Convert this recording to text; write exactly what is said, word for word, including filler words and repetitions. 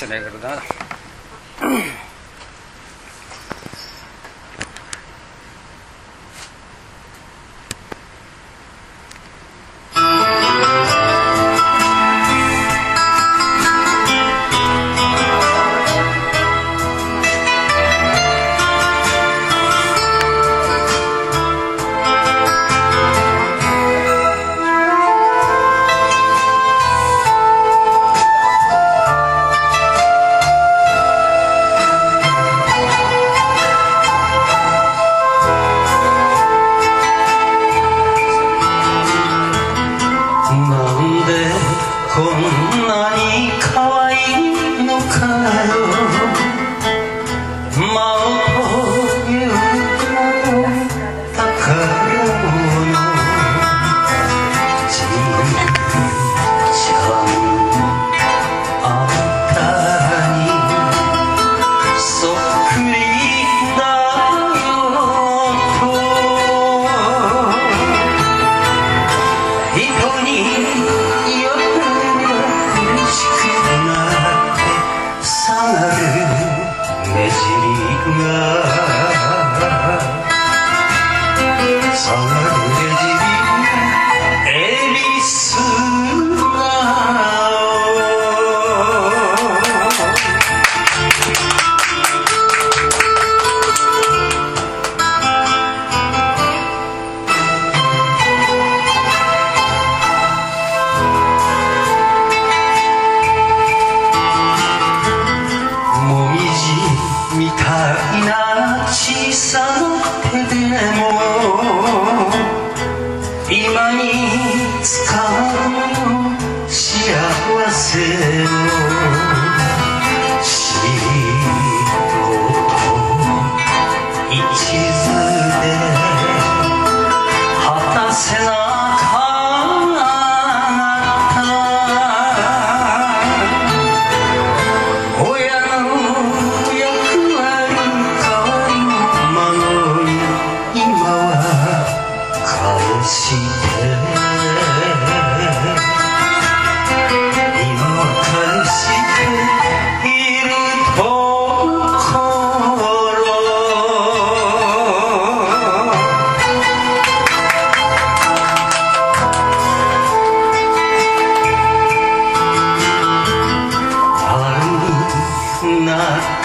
してないからな。 こんなに可愛いのかよ、魔王という宝物、ちんちゃんあんたにそっくりだよと人に目尻が下がる目尻エリスみたいな小さな手でも今に使う幸せのしと一途で果たせなかった親な